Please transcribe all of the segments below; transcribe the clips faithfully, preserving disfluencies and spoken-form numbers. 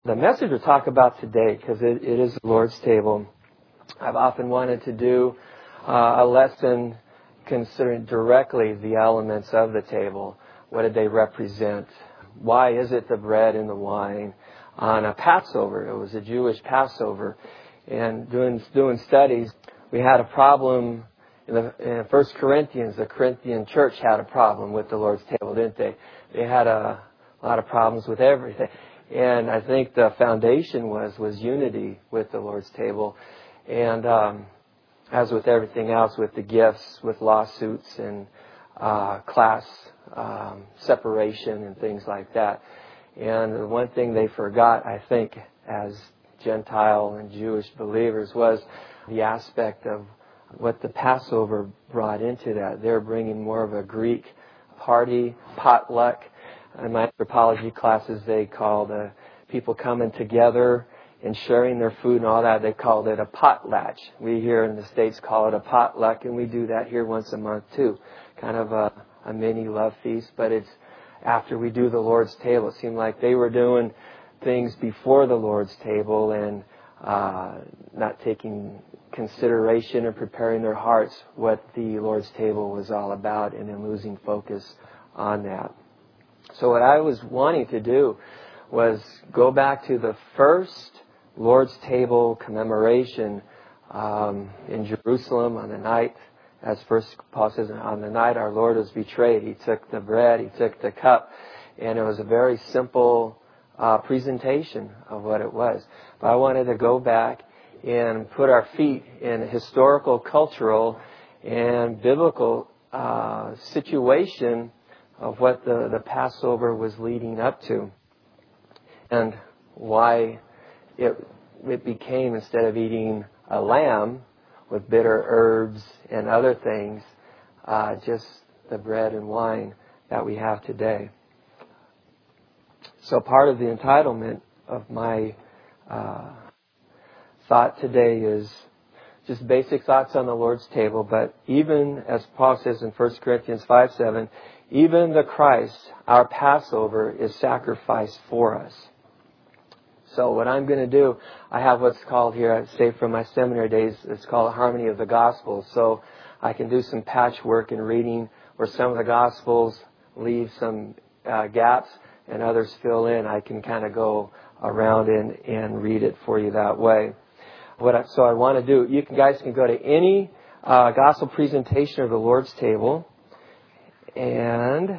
The message we'll talk about today, because it, it is the Lord's table, I've often wanted to do uh, a lesson considering directly the elements of the table. What did they represent? Why is it the bread and the wine? On a Passover, it was a Jewish Passover. And doing, doing studies, we had a problem in, the, in First Corinthians. The Corinthian church had a problem with the Lord's table, didn't they? They had a, a lot of problems with everything. And I think the foundation was, was unity with the Lord's table. And um, as with everything else, with the gifts, with lawsuits and uh, class um, separation and things like that. And the one thing they forgot, I think, as Gentile and Jewish believers was the aspect of what the Passover brought into that. They're bringing more of a Greek party, potluck. In my anthropology classes, they called uh, people coming together and sharing their food and all that. They called it a potlatch. We here in the States call it a potluck, and we do that here once a month too. Kind of a, a mini love feast, but it's after we do the Lord's table. It seemed like they were doing things before the Lord's table and uh, not taking consideration or preparing their hearts what the Lord's table was all about, and then losing focus on that. So what I was wanting to do was go back to the first Lord's table commemoration um, in Jerusalem on the night, as First Paul says, on the night our Lord was betrayed. He took the bread, He took the cup, and it was a very simple uh, presentation of what it was. But I wanted to go back and put our feet in a historical, cultural, and biblical uh, situation of what the, the Passover was leading up to, and why it it became, instead of eating a lamb with bitter herbs and other things, uh, just the bread and wine that we have today. So part of the entitlement of my uh, thought today is just basic thoughts on the Lord's table, but even as Paul says in First Corinthians five seven, even the Christ, our Passover, is sacrificed for us. So what I'm going to do, I have what's called here, I'd say from my seminary days, it's called a Harmony of the Gospels. So I can do some patchwork in reading where some of the Gospels leave some uh, gaps and others fill in. I can kind of go around and, and read it for you that way. What I, so I want to do, you can, guys can go to any uh, gospel presentation of the Lord's table, and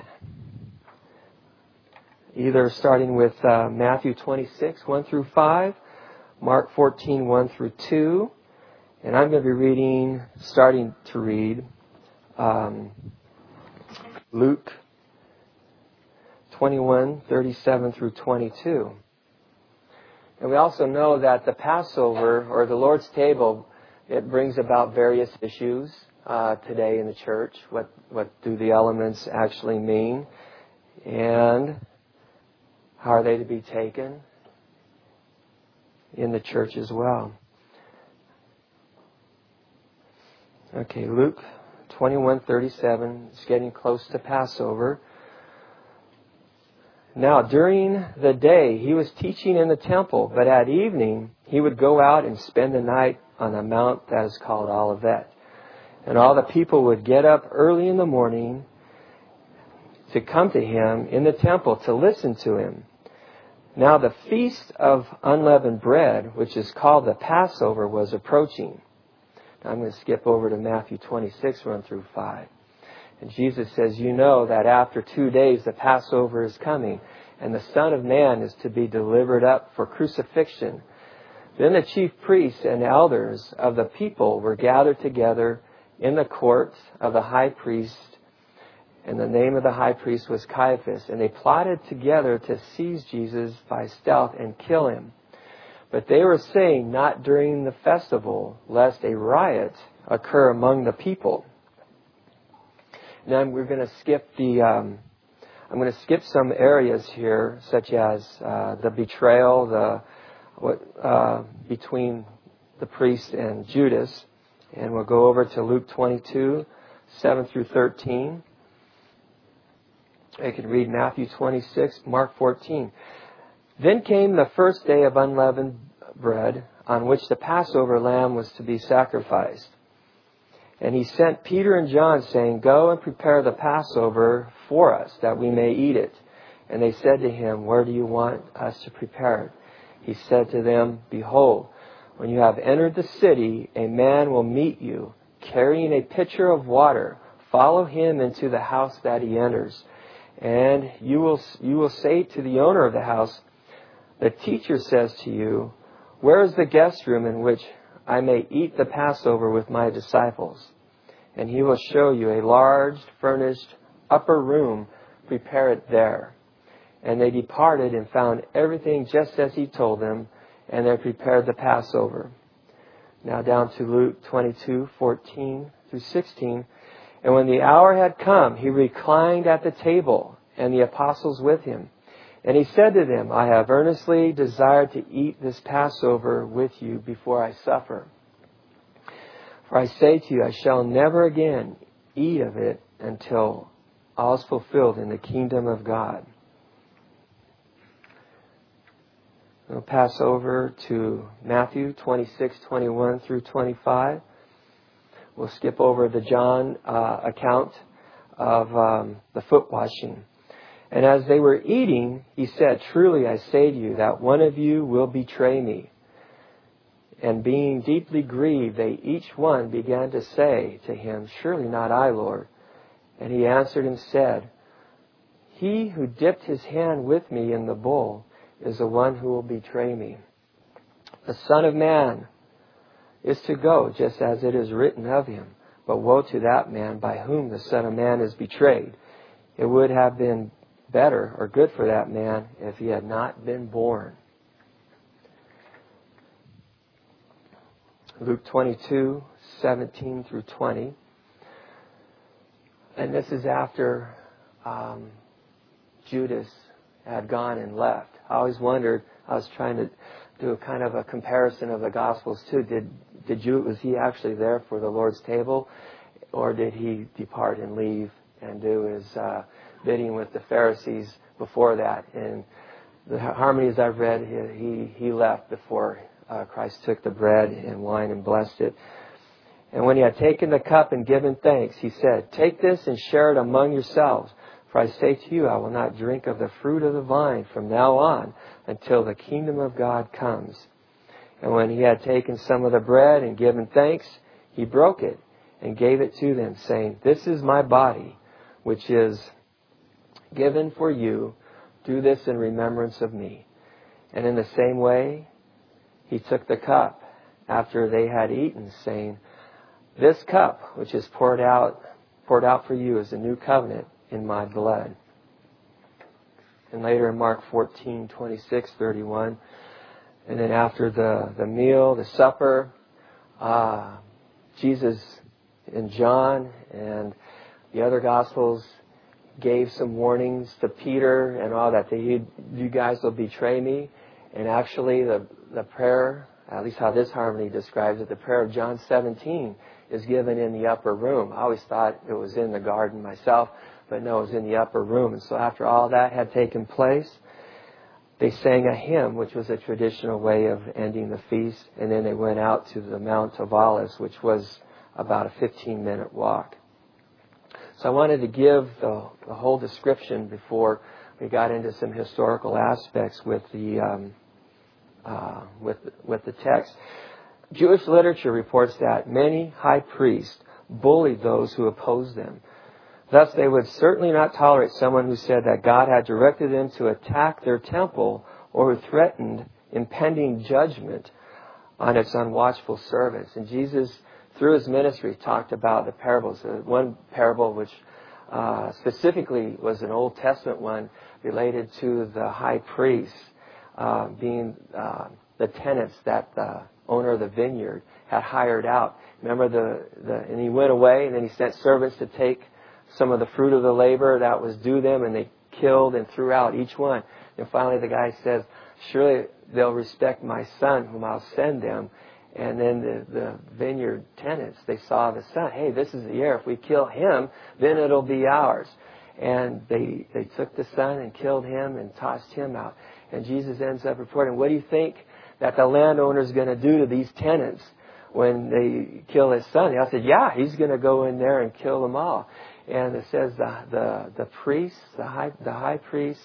either starting with uh, Matthew twenty-six, one through five, Mark fourteen, one through two, and I'm going to be reading, starting to read, um, Luke twenty-one, thirty-seven through twenty-two. And we also know that the Passover, or the Lord's table, it brings about various issues uh, today in the church. What what do the elements actually mean? And how are they to be taken in the church as well? Okay, Luke twenty-one, thirty-seven. It's getting close to Passover. Now, during the day, he was teaching in the temple, but at evening, he would go out and spend the night on a mount that is called Olivet. And all the people would get up early in the morning to come to him in the temple to listen to him. Now, the feast of unleavened bread, which is called the Passover, was approaching. Now, I'm going to skip over to Matthew twenty-six, one through five. And Jesus says, you know that after two days the Passover is coming, and the Son of Man is to be delivered up for crucifixion. Then the chief priests and elders of the people were gathered together in the court of the high priest, and the name of the high priest was Caiaphas. And they plotted together to seize Jesus by stealth and kill him. But they were saying, not during the festival, lest a riot occur among the people. Now we're going to skip the. Um, I'm going to skip some areas here, such as uh, the betrayal, the what uh, between the priest and Judas, and we'll go over to Luke twenty-two, seven through thirteen. You can read Matthew twenty-six, Mark fourteen. Then came the first day of unleavened bread, on which the Passover lamb was to be sacrificed. And he sent Peter and John, saying, Go and prepare the Passover for us, that we may eat it. And they said to him, Where do you want us to prepare it? He said to them, Behold, when you have entered the city, a man will meet you, carrying a pitcher of water. Follow him into the house that he enters. And you will, you will say to the owner of the house, The teacher says to you, Where is the guest room in which I may eat the Passover with my disciples? And he will show you a large, furnished upper room. Prepare it there. And they departed and found everything just as he told them, and they prepared the Passover. Now down to Luke twenty-two, fourteen through sixteen. And when the hour had come, he reclined at the table, and the apostles with him. And he said to them, I have earnestly desired to eat this Passover with you before I suffer. For I say to you, I shall never again eat of it until all is fulfilled in the kingdom of God. We'll pass over to Matthew twenty-six, twenty-one through twenty-five. We'll skip over the John uh, account of um, the foot washing. And as they were eating, he said, Truly I say to you that one of you will betray me. And being deeply grieved, they each one began to say to him, Surely not I, Lord. And he answered and said, He who dipped his hand with me in the bowl is the one who will betray me. The Son of Man is to go just as it is written of him. But woe to that man by whom the Son of Man is betrayed. It would have been better or good for that man if he had not been born. Luke twenty-two, seventeen through twenty. And this is after um, Judas had gone and left. I always wondered, I was trying to do a kind of a comparison of the Gospels too. Did did Judas, was he actually there for the Lord's table? Or did he depart and leave and do his uh, bidding with the Pharisees before that? And the harmonies I've read, he, he left before uh, Christ took the bread and wine and blessed it. And when he had taken the cup and given thanks, he said, Take this and share it among yourselves. For I say to you, I will not drink of the fruit of the vine from now on until the kingdom of God comes. And when he had taken some of the bread and given thanks, he broke it and gave it to them, saying, This is my body, which is given for you. Do this in remembrance of me. And in the same way, he took the cup after they had eaten, saying, This cup, which is poured out, poured out for you, is a new covenant in my blood. And later in Mark fourteen, twenty-six, thirty-one, and then after the, the meal, the supper, uh, Jesus and John and the other Gospels gave some warnings to Peter and all that. They, you guys will betray me. And actually the, the prayer, at least how this harmony describes it, the prayer of John seventeen is given in the upper room. I always thought it was in the garden myself, but no, it was in the upper room. And so after all that had taken place, they sang a hymn, which was a traditional way of ending the feast. And then they went out to the Mount of Olives, which was about a fifteen-minute walk. So I wanted to give the, the whole description before we got into some historical aspects with the um, uh, with with the text. Jewish literature reports that many high priests bullied those who opposed them. Thus, they would certainly not tolerate someone who said that God had directed them to attack their temple or who threatened impending judgment on its unwatchful servants. And Jesus, through his ministry, talked about the parables. Uh, one parable which uh, specifically was an Old Testament one related to the high priests uh, being uh, the tenants that the owner of the vineyard had hired out. Remember, the, the and he went away, and then he sent servants to take some of the fruit of the labor that was due them, and they killed and threw out each one. And finally the guy says, surely they'll respect my son whom I'll send them. And then the, the vineyard tenants, they saw the son. Hey, this is the heir. If we kill him, then it'll be ours. And they, they took the son and killed him and tossed him out. And Jesus ends up reporting, what do you think that the landowner is going to do to these tenants when they kill his son? I said, yeah, he's going to go in there and kill them all. And it says the the, the priests, the high the high priests,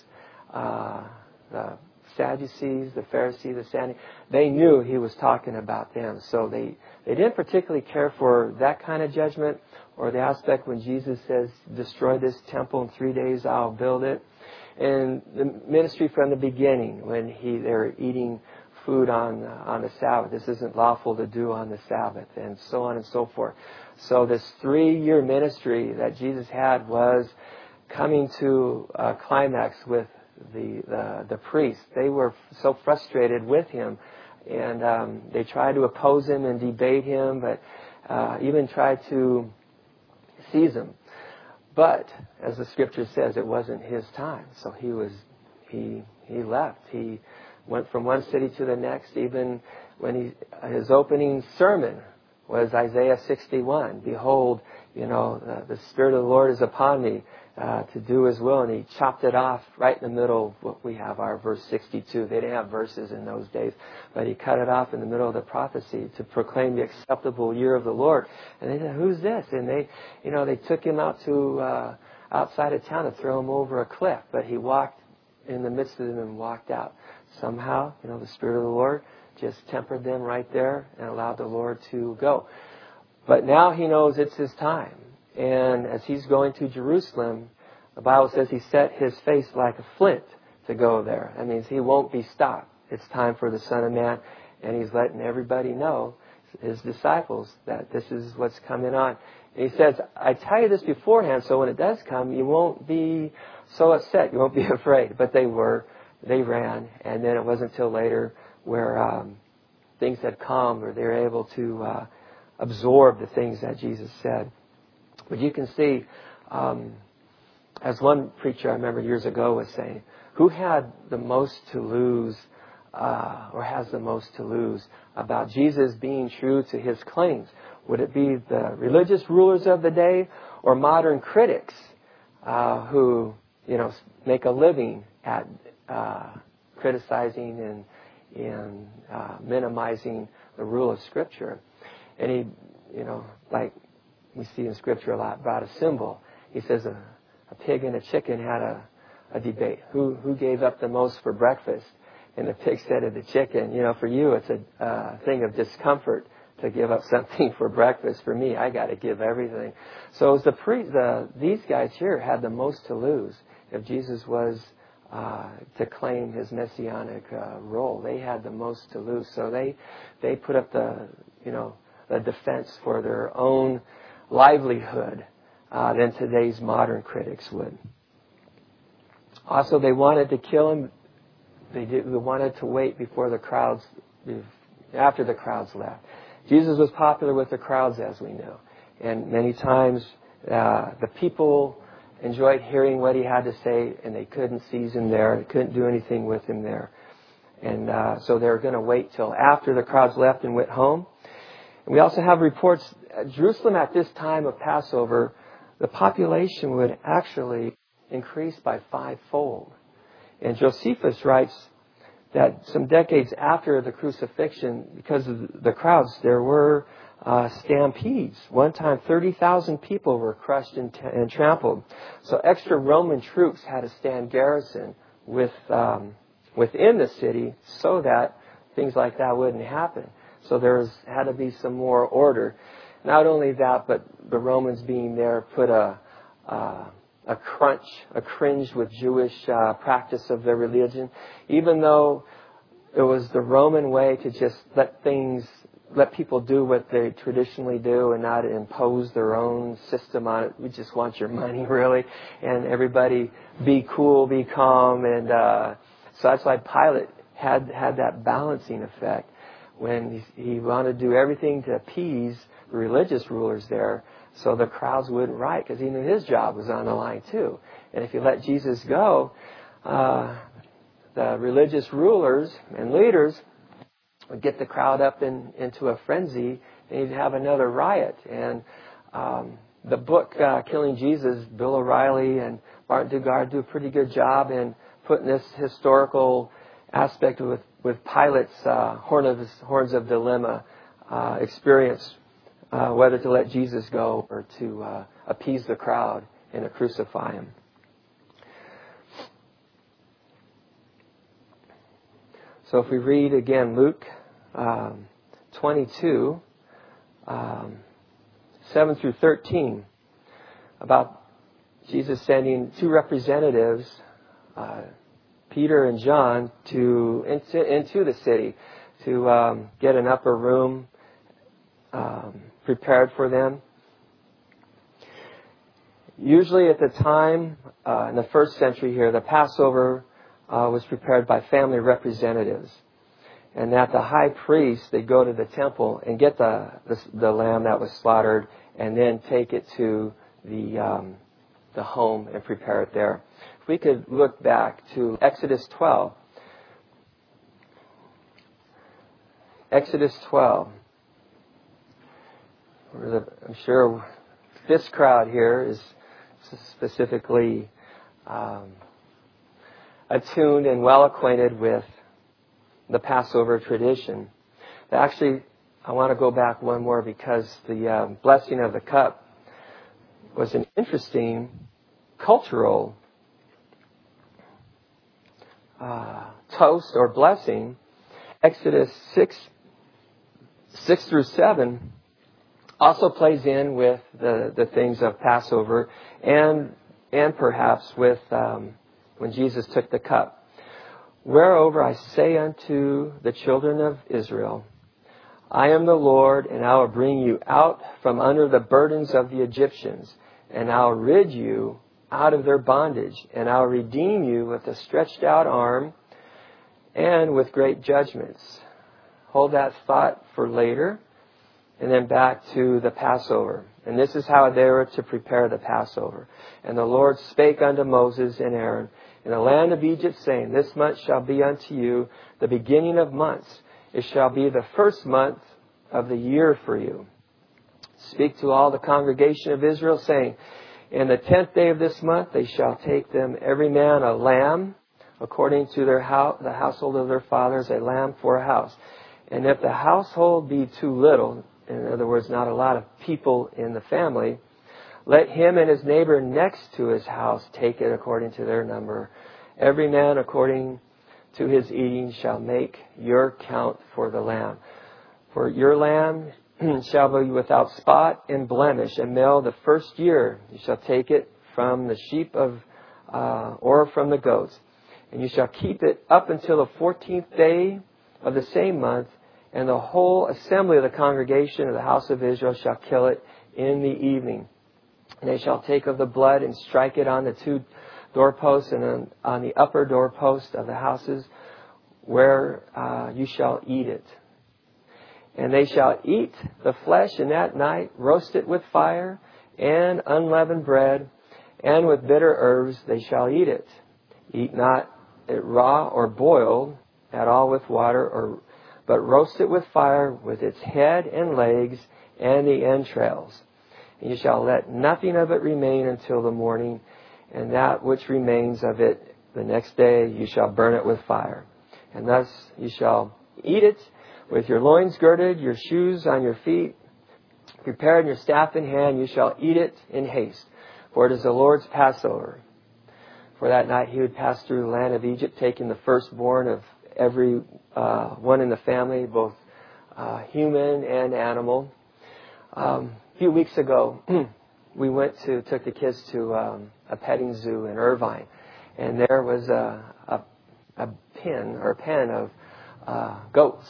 uh, the Sadducees, the Pharisees, the Sadducees, they knew he was talking about them. So they, they didn't particularly care for that kind of judgment, or the aspect when Jesus says, destroy this temple in three days, I'll build it. And the ministry from the beginning, when he they were eating food on uh, on the Sabbath, this isn't lawful to do on the Sabbath, and so on and so forth. So this three-year ministry that Jesus had was coming to a climax with the the, the priests. They were so frustrated with him, and um, they tried to oppose him and debate him, but uh, even tried to seize him. But as the scripture says, it wasn't his time. So he was he he left. He went from one city to the next. Even when he his opening sermon was Isaiah sixty-one. Behold, you know, the, the Spirit of the Lord is upon me uh, to do His will. And he chopped it off right in the middle of what we have, our verse sixty-two. They didn't have verses in those days. But he cut it off in the middle of the prophecy to proclaim the acceptable year of the Lord. And they said, who's this? And they, you know, they took him out to uh, outside of town to throw him over a cliff. But he walked in the midst of them and walked out. Somehow, you know, the Spirit of the Lord just tempered them right there and allowed the Lord to go. But now he knows it's his time. And as he's going to Jerusalem, the Bible says he set his face like a flint to go there. That means he won't be stopped. It's time for the Son of Man. And he's letting everybody know, his disciples, that this is what's coming on. And he says, I tell you this beforehand, so when it does come, you won't be so upset. You won't be afraid. But they were. They ran. And then it wasn't until later where um, things had calmed, or they were able to uh, absorb the things that Jesus said. But you can see, um, as one preacher I remember years ago was saying, who had the most to lose, uh, or has the most to lose about Jesus being true to his claims? Would it be the religious rulers of the day, or modern critics uh, who, you know, make a living at uh, criticizing and in uh, minimizing the rule of Scripture? And he, you know, like we see in Scripture a lot, brought a symbol. He says a, a pig and a chicken had a, a debate. Who who gave up the most for breakfast? And the pig said to the chicken, you know, for you it's a uh, thing of discomfort to give up something for breakfast. For me, I got to give everything. So as the pre, the these guys here had the most to lose if Jesus was Uh, to claim his messianic uh, role. They had the most to lose. So they they put up the, you know, the defense for their own livelihood uh, than today's modern critics would. Also, they wanted to kill him. They, did, they wanted to wait before the crowds, after the crowds left. Jesus was popular with the crowds, as we know. And many times uh, the people enjoyed hearing what he had to say, and they couldn't seize him there. They couldn't do anything with him there. And uh, so they were going to wait till after the crowds left and went home. And we also have reports, at Jerusalem at this time of Passover, the population would actually increase by fivefold. And Josephus writes that some decades after the crucifixion, because of the crowds, there were Uh, stampedes. One time, thirty thousand people were crushed and, t- and trampled. So extra Roman troops had to stand garrison with um, within the city so that things like that wouldn't happen. So there was, had to be some more order. Not only that, but the Romans being there put a uh, a crunch, a cringe with Jewish uh, practice of their religion. Even though it was the Roman way to just let things let people do what they traditionally do and not impose their own system on it. We just want your money, really. And everybody be cool, be calm. And uh, so that's why Pilate had had that balancing effect when he, he wanted to do everything to appease the religious rulers there so the crowds wouldn't riot, because he knew his job was on the line too. And if you let Jesus go, uh, the religious rulers and leaders would get the crowd up in, into a frenzy, and you'd have another riot. And um, the book, uh, Killing Jesus, Bill O'Reilly and Martin Dugard do a pretty good job in putting this historical aspect with, with Pilate's uh, horn of, horns of dilemma uh, experience, uh, whether to let Jesus go or to uh, appease the crowd and to crucify him. So if we read again Luke um, twenty-two, um, seven through thirteen, about Jesus sending two representatives, uh, Peter and John, to into, into the city to um, get an upper room um, prepared for them. Usually at the time, uh, in the first century here, the Passover uh, was prepared by family representatives. And that the high priest, they'd go to the temple and get the, the, the lamb that was slaughtered and then take it to the, um, the home and prepare it there. If we could look back to Exodus twelve. Exodus twelve. Where the, I'm sure this crowd here is specifically um, attuned and well acquainted with the Passover tradition. Actually, I want to go back one more because the uh, blessing of the cup was an interesting cultural uh, toast or blessing. Exodus six, six through seven also plays in with the, the things of Passover and and perhaps with um, when Jesus took the cup. Whereover I say unto the children of Israel, I am the Lord, and I will bring you out from under the burdens of the Egyptians, and I'll rid you out of their bondage, and I'll redeem you with a stretched out arm and with great judgments. Hold that thought for later, and then back to the Passover. And this is how they were to prepare the Passover. And the Lord spake unto Moses and Aaron in the land of Egypt, saying, This month shall be unto you the beginning of months. It shall be the first month of the year for you. Speak to all the congregation of Israel, saying, In the tenth day of this month they shall take them every man a lamb, according to their house, the household of their fathers, a lamb for a house. And if the household be too little, in other words, not a lot of people in the family, let him and his neighbor next to his house take it according to their number. Every man according to his eating shall make your count for the lamb. For your lamb shall be without spot and blemish, and male the first year. You shall take it from the sheep of uh, or from the goats. And you shall keep it up until the fourteenth day of the same month, and the whole assembly of the congregation of the house of Israel shall kill it in the evening. And they shall take of the blood and strike it on the two doorposts and on, on the upper doorpost of the houses where uh, you shall eat it. And they shall eat the flesh in that night, roast it with fire and unleavened bread, and with bitter herbs they shall eat it. Eat not it raw or boiled at all with water, or but roast it with fire with its head and legs and the entrails. And you shall let nothing of it remain until the morning, and that which remains of it the next day you shall burn it with fire. And thus you shall eat it with your loins girded, your shoes on your feet, prepared, and your staff in hand. You shall eat it in haste, for it is the Lord's Passover. For that night he would pass through the land of Egypt, taking the firstborn of every uh, one in the family, both uh, human and animal. Um, a few weeks ago, we went to took the kids to um, a petting zoo in Irvine, and there was a a, a pen or a pen of uh, goats,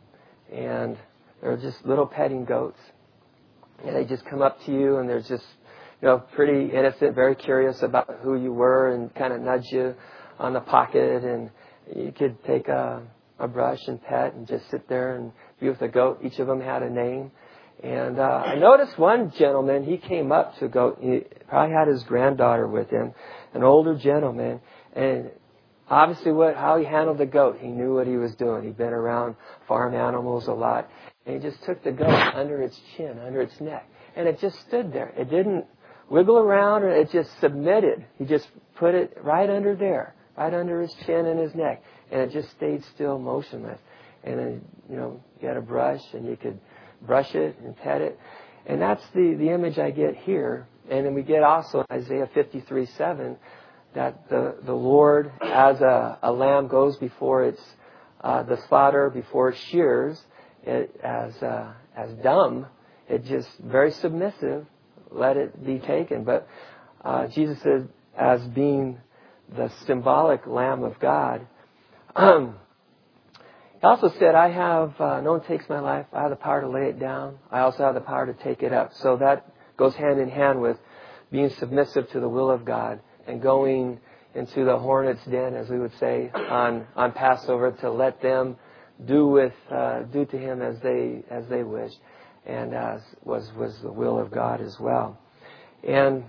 and they're just little petting goats, and they just come up to you, and they're just you know pretty innocent, very curious about who you were, and kind of nudge you on the pocket, and you could take a, a brush and pet and just sit there and be with the goat. Each of them had a name. And uh, I noticed one gentleman, he came up to a goat. He probably had his granddaughter with him, an older gentleman. And obviously what how he handled the goat, he knew what he was doing. He'd been around farm animals a lot. And he just took the goat under its chin, under its neck. And it just stood there. It didn't wiggle around, or it just submitted. He just put it right under there. Right under his chin and his neck. and it just stayed still, motionless. And then, you know, you had a brush, and you could brush it and pet it. And that's the, the image I get here. And then we get also Isaiah fifty-three seven, that the, the Lord, as a, a lamb goes before its uh, the slaughter, before it shears, it, as uh, as dumb, it just very submissive, let it be taken. But uh, Jesus says, as being the symbolic Lamb of God, um, he also said, I have, uh, no one takes my life. I have the power to lay it down. I also have the power to take it up. So that goes hand in hand with being submissive to the will of God and going into the hornet's den, as we would say, on, on Passover, to let them do with, uh, do to him as they, as they wish. And, uh, was, was the will of God as well. And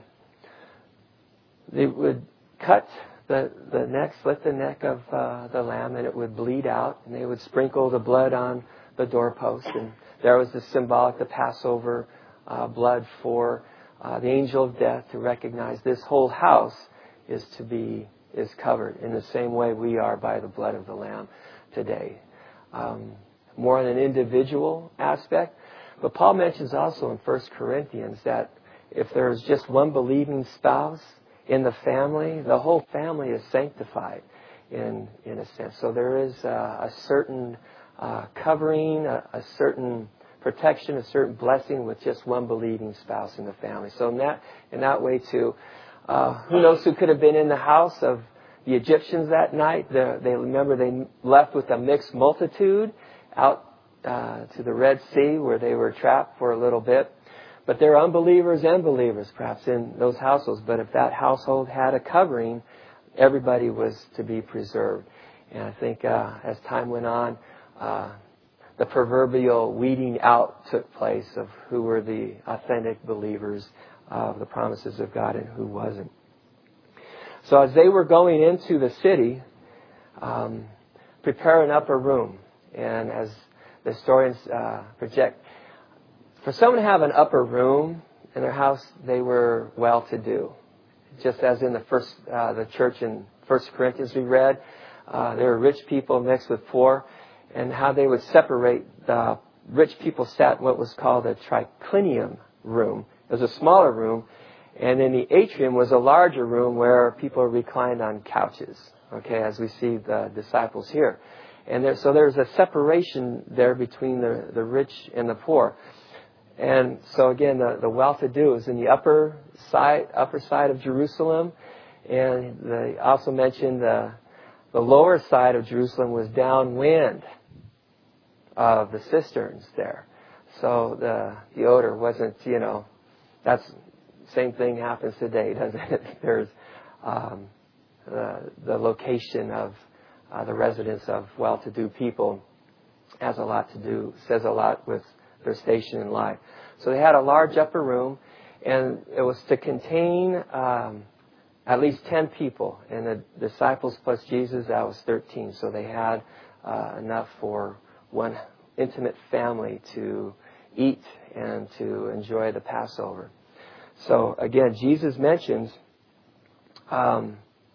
they would cut the, the neck, slit the neck of uh, the lamb, and it would bleed out, and they would sprinkle the blood on the doorpost. And there was the symbolic, the Passover uh, blood for uh, the angel of death to recognize this whole house is to be, is covered in the same way we are by the blood of the Lamb today. Um, more on an individual aspect. But Paul mentions also in First Corinthians that if there's just one believing spouse in the family, the whole family is sanctified in in a sense. So there is a, a certain uh, covering, a, a certain protection, a certain blessing with just one believing spouse in the family. So in that in that way too, uh, who knows who could have been in the house of the Egyptians that night? The, they remember they left with a mixed multitude out uh, to the Red Sea where they were trapped for a little bit. But there are unbelievers and believers perhaps in those households. But if that household had a covering, everybody was to be preserved. And I think uh, as time went on, uh, the proverbial weeding out took place of who were the authentic believers of the promises of God and who wasn't. So as they were going into the city, um, prepare an upper room. And as the historians uh, project, for someone to have an upper room in their house, they were well-to-do. Just as in the first, uh, the church in First Corinthians we read, uh, there were rich people mixed with poor, and how they would separate. The rich people sat in what was called a triclinium room. It was a smaller room, and in the atrium was a larger room where people reclined on couches. Okay, as we see the disciples here, and there, so there's a separation there between the the rich and the poor. And so again, the, the well-to-do is in the upper side, upper side of Jerusalem, and they also mentioned the the lower side of Jerusalem was downwind of the cisterns there. So the the odor wasn't, you know, that's same thing happens today, doesn't it? There's um, the the location of uh, the residence of well-to-do people has a lot to do, says a lot with their station in life. So they had a large upper room, and it was to contain um, at least ten people. And the disciples plus Jesus, that was thirteen. So they had uh, enough for one intimate family to eat and to enjoy the Passover. So again, Jesus mentions um,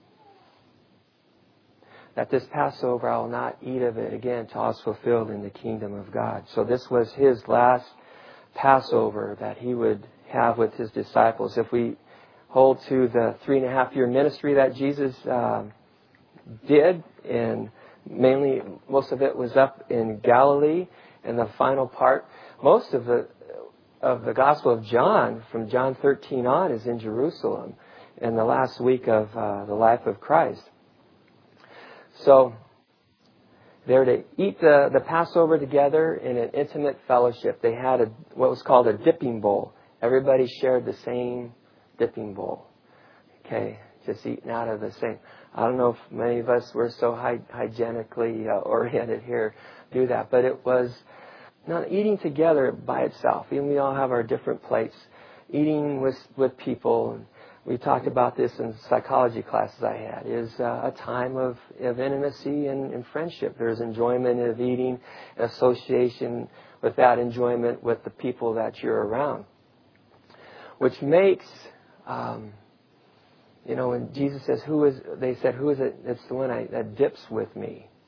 that this Passover, I will not eat of it again till it's fulfilled in the kingdom of God. So this was his last Passover that he would have with his disciples. If we hold to the three and a half year ministry that Jesus uh, did, and mainly most of it was up in Galilee, and the final part, most of the of the Gospel of John, from John thirteen on, is in Jerusalem in the last week of uh, the life of Christ. So they're to eat the, the Passover together in an intimate fellowship. They had a, what was called a dipping bowl. Everybody shared the same dipping bowl. Okay, just eating out of the same. I don't know if many of us were so hy- hygienically uh, oriented here do that, but it was not eating together by itself. Even we all have our different plates. Eating with with people. We talked about this in psychology classes I had, is uh, a time of, of intimacy and, and friendship. There's enjoyment of eating, association with that enjoyment with the people that you're around. Which makes, um, you know, when Jesus says, who is, they said, who is it? It's the one I, that dips with me.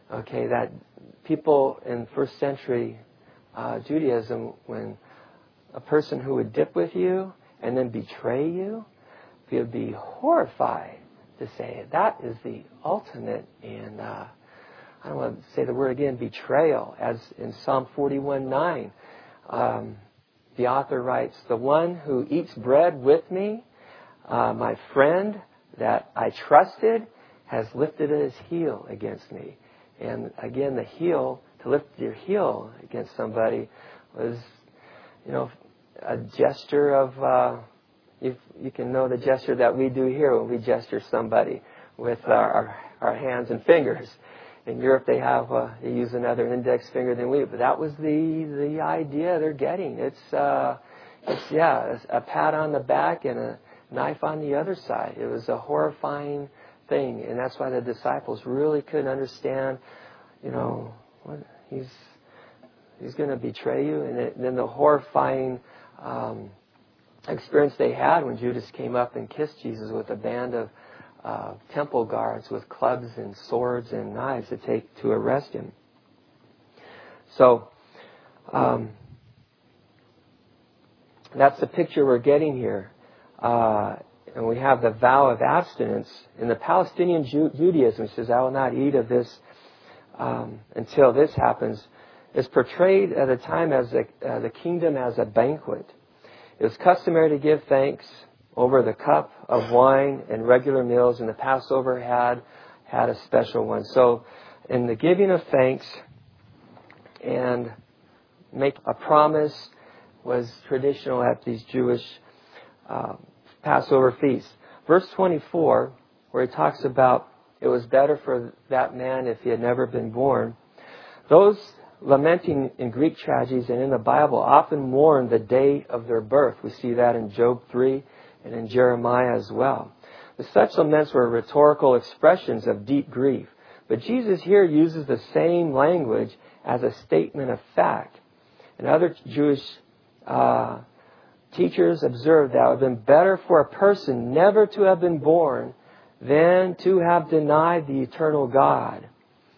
Okay, that people in first century uh, Judaism, when a person who would dip with you and then betray you, they would be horrified to say that is the ultimate in, uh, I don't want to say the word again, betrayal, as in Psalm forty-one nine. Um, the author writes, the one who eats bread with me, uh, my friend that I trusted, has lifted his heel against me. And again, the heel, to lift your heel against somebody was, you know, a gesture of, uh, you, you can know the gesture that we do here when we gesture somebody with our, our, our hands and fingers. In Europe, they have, uh, they use another index finger than we do. But that was the, the idea they're getting. It's, uh, it's, yeah, a pat on the back and a knife on the other side. It was a horrifying thing. And that's why the disciples really couldn't understand, you know, what, he's, he's going to betray you. And, it, and then the horrifying, um, experience they had when Judas came up and kissed Jesus with a band of uh, temple guards with clubs and swords and knives to take to arrest him. So um, that's the picture we're getting here. Uh, and we have the vow of abstinence. In the Palestinian Ju- Judaism, it says, I will not eat of this um, until this happens, is portrayed at the time as a, uh, the kingdom as a banquet. It was customary to give thanks over the cup of wine and regular meals, and the Passover had had a special one. So in the giving of thanks and make a promise was traditional at these Jewish uh, Passover feasts. Verse twenty-four, where he talks about it was better for that man if he had never been born. Those lamenting in Greek tragedies and in the Bible often mourn the day of their birth. We see that in Job three and in Jeremiah as well. But such laments were rhetorical expressions of deep grief. But Jesus here uses the same language as a statement of fact. And other Jewish uh, teachers observed that it would have been better for a person never to have been born than to have denied the eternal God.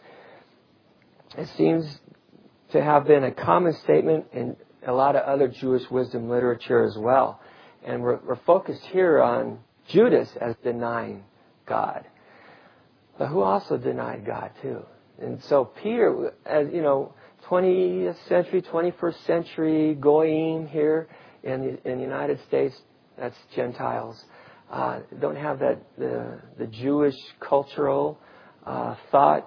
It seems to have been a common statement in a lot of other Jewish wisdom literature as well. And we're, we're focused here on Judas as denying God. But who also denied God too? And so Peter, as you know, twentieth century, twenty-first century Goyim here in the, in the United States, that's Gentiles, uh, don't have that the, the Jewish cultural uh, thought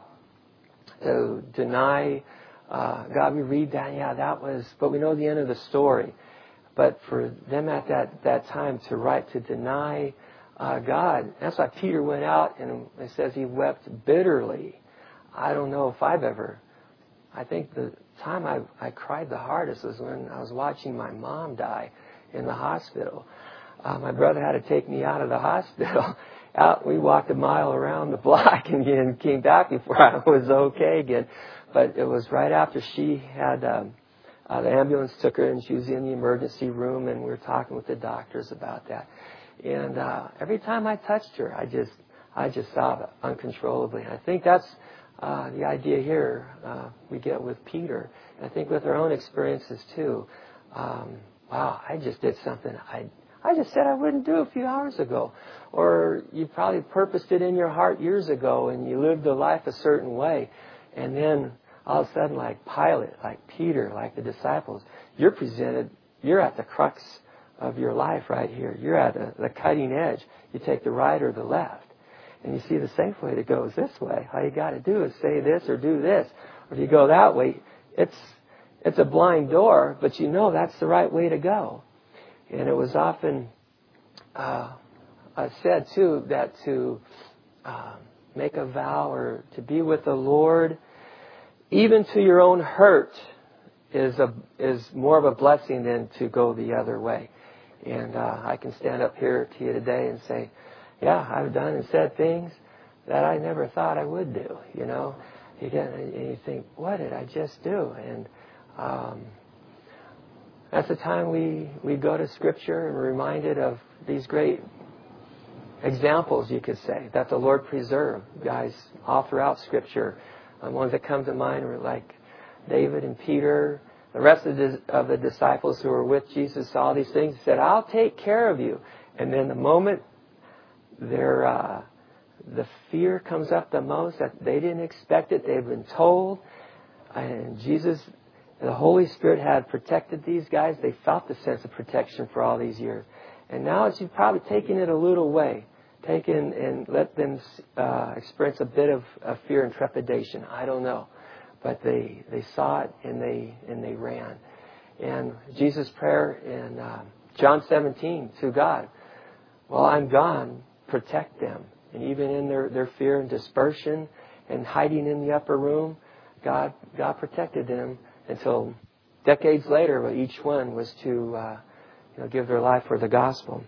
to deny Uh, God. We read that, yeah, that was, but we know the end of the story. But for them at that, that time to write, to deny uh, God, that's why Peter went out and it says he wept bitterly. I don't know if I've ever, I think the time I, I cried the hardest was when I was watching my mom die in the hospital. Uh, my brother had to take me out of the hospital. Out, we walked a mile around the block and, and came back before I was okay again. But it was right after she had, um, uh, the ambulance took her and she was in the emergency room and we were talking with the doctors about that. And uh, every time I touched her, I just I just sobbed uncontrollably. And I think that's uh, the idea here uh, we get with Peter. And I think with our own experiences too. Um, wow, I just did something I I just said I wouldn't do a few hours ago. Or you probably purposed it in your heart years ago and you lived a life a certain way. And then all of a sudden, like Pilate, like Peter, like the disciples, you're presented, you're at the crux of your life right here. You're at the, the cutting edge. You take the right or the left. And you see the safe way to go is this way. All you got to do is say this or do this. Or if you go that way, it's it's a blind door, but you know that's the right way to go. And it was often uh, said, too, that to um, make a vow or to be with the Lord, even to your own hurt, is a is more of a blessing than to go the other way. And uh, I can stand up here to you today and say, yeah, I've done and said things that I never thought I would do. You know, you get and you think, what did I just do? And um, that's the time we we go to Scripture and we're reminded of these great examples, you could say, that the Lord preserved, guys, all throughout Scripture. The ones that come to mind were like David and Peter. The rest of the, of the disciples who were with Jesus saw these things. He said, I'll take care of you. And then the moment their, uh, the fear comes up the most, that they didn't expect it, they've been told. And Jesus, the Holy Spirit had protected these guys. They felt the sense of protection for all these years. And now it's probably taken it a little way. Taken and let them uh, experience a bit of, of fear and trepidation. I don't know. But they, they saw it and they and they ran. And Jesus' prayer in uh, John seventeen to God, while I'm gone, protect them. And even in their, their fear and dispersion and hiding in the upper room, God God protected them until decades later, each one was to uh, you know, give their life for the gospel.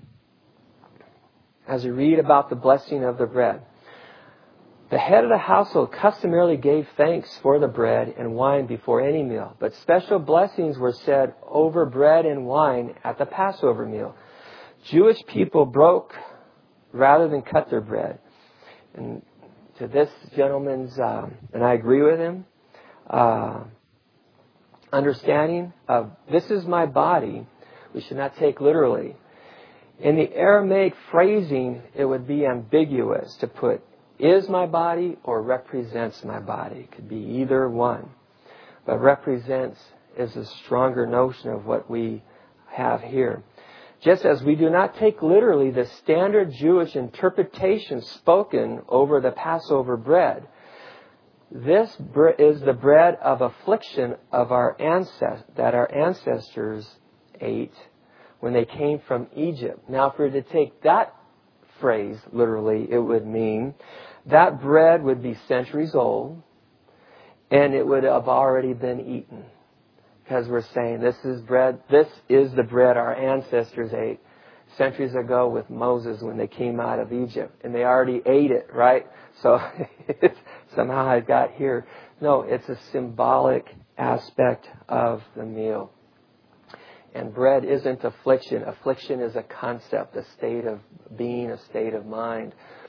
As we read about the blessing of the bread, the head of the household customarily gave thanks for the bread and wine before any meal, but special blessings were said over bread and wine at the Passover meal. Jewish people broke rather than cut their bread. And to this gentleman's, um, and I agree with him, uh, understanding of this is my body, we should not take literally. In the Aramaic phrasing, it would be ambiguous to put is my body or represents my body. It could be either one. But represents is a stronger notion of what we have here. Just as we do not take literally the standard Jewish interpretation spoken over the Passover bread, this is the bread of affliction of our ancest- that our ancestors ate when they came from Egypt. Now, if we were to take that phrase literally, it would mean that bread would be centuries old and it would have already been eaten. Because we're saying this is bread, this is the bread our ancestors ate centuries ago with Moses when they came out of Egypt. And they already ate it, right? So it's, somehow I got here. No, it's a symbolic aspect of the meal. And bread isn't affliction. Affliction is a concept, a state of being, a state of mind.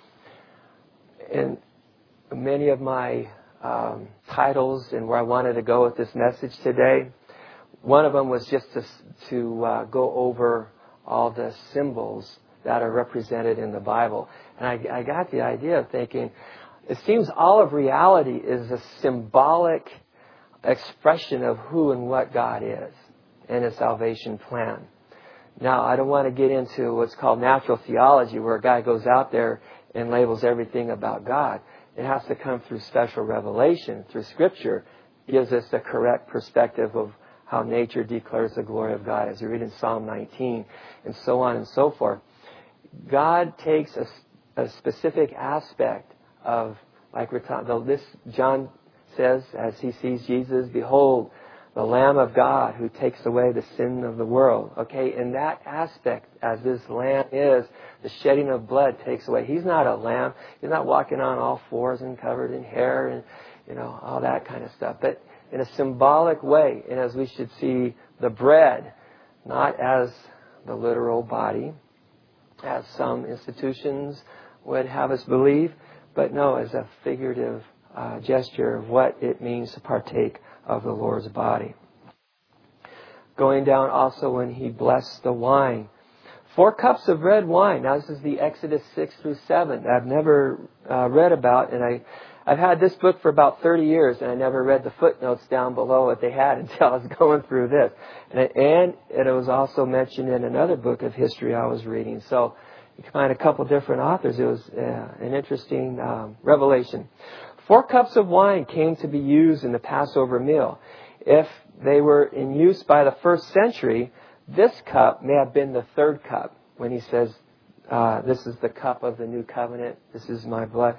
And many of my um, titles and where I wanted to go with this message today, one of them was just to, to uh, go over all the symbols that are represented in the Bible. And I, I got the idea of thinking, it seems all of reality is a symbolic expression of who and what God is and His salvation plan. Now, I don't want to get into what's called natural theology, where a guy goes out there and labels everything about God. It has to come through special revelation, through Scripture. It gives us the correct perspective of how nature declares the glory of God, as we read in Psalm nineteen, and so on and so forth. God takes a, a specific aspect of, like we're talking, this John says, as he sees Jesus, behold, the Lamb of God who takes away the sin of the world. Okay, in that aspect, as this Lamb is, the shedding of blood takes away. He's not a lamb. He's not walking on all fours and covered in hair and, you know, all that kind of stuff. But in a symbolic way, and as we should see the bread, not as the literal body, as some institutions would have us believe, but no, as a figurative uh, gesture of what it means to partake of the Lord's body. Going down also when He blessed the wine. Four cups of red wine. Now this is the Exodus six through seven. I've never uh, read about, and I, I've had this book for about thirty years, and I never read the footnotes down below what they had until I was going through this. And it, and it was also mentioned in another book of history I was reading. So you can find a couple different authors. It was uh, an interesting um, revelation. Four cups of wine came to be used in the Passover meal. If they were in use by the first century, this cup may have been the third cup when He says, uh, this is the cup of the new covenant. This is my blood.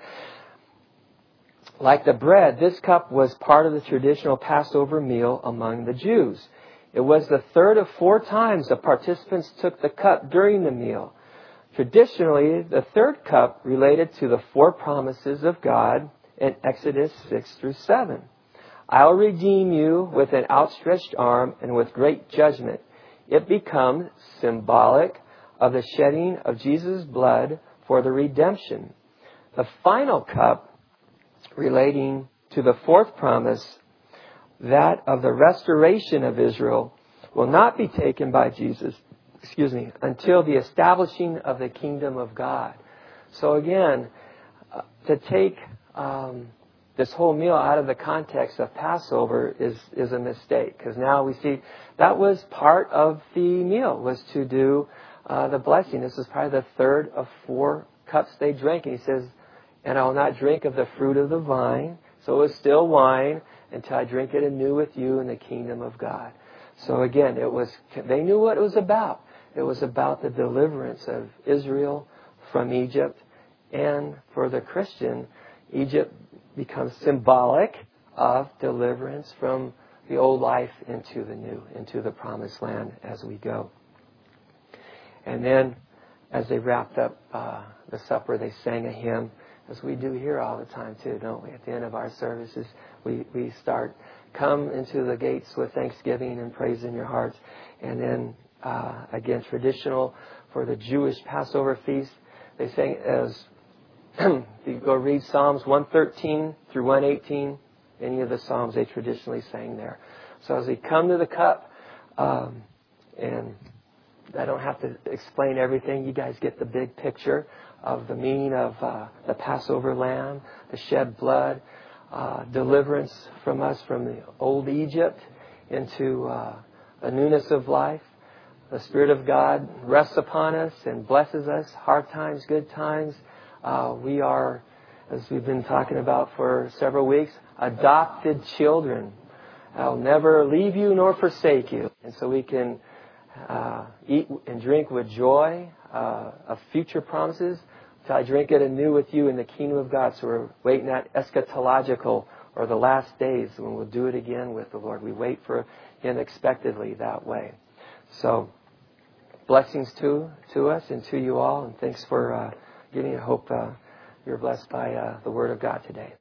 Like the bread, this cup was part of the traditional Passover meal among the Jews. It was the third of four times the participants took the cup during the meal. Traditionally, the third cup related to the four promises of God in Exodus six through seven. I'll redeem you with an outstretched arm and with great judgment. It becomes symbolic of the shedding of Jesus' blood for the redemption. The final cup relating to the fourth promise, that of the restoration of Israel, will not be taken by Jesus, excuse me, until the establishing of the kingdom of God. So again, uh, to take um, this whole meal out of the context of Passover is, is a mistake. Because now we see that was part of the meal, was to do uh, the blessing. This is probably the third of four cups they drank. And he says, and I will not drink of the fruit of the vine. So it was still wine until I drink it anew with you in the kingdom of God. So again, it was, they knew what it was about. It was about the deliverance of Israel from Egypt. And for the Christian, Egypt becomes symbolic of deliverance from the old life into the new, into the promised land as we go. And then, as they wrapped up uh, the supper, they sang a hymn, as we do here all the time too, don't we? At the end of our services, we, we start, come into the gates with thanksgiving and praise in your hearts. And then, uh, again, traditional for the Jewish Passover feast, they sang as you go read Psalms one thirteen through one eighteen, any of the Psalms they traditionally sang there. So as we come to the cup, um, and I don't have to explain everything, you guys get the big picture of the meaning of uh, the Passover lamb, the shed blood, uh, deliverance from us from the old Egypt into uh, a newness of life. The Spirit of God rests upon us and blesses us, hard times, good times. Uh, we are, as we've been talking about for several weeks, adopted children. I'll never leave you nor forsake you. And so we can uh, eat and drink with joy uh, of future promises till I drink it anew with you in the kingdom of God. So we're waiting that eschatological or the last days when we'll do it again with the Lord. We wait for Him expectantly that way. So blessings to, to us and to you all. And thanks for... Uh, Giving you hope uh, you're blessed by uh, the Word of God today.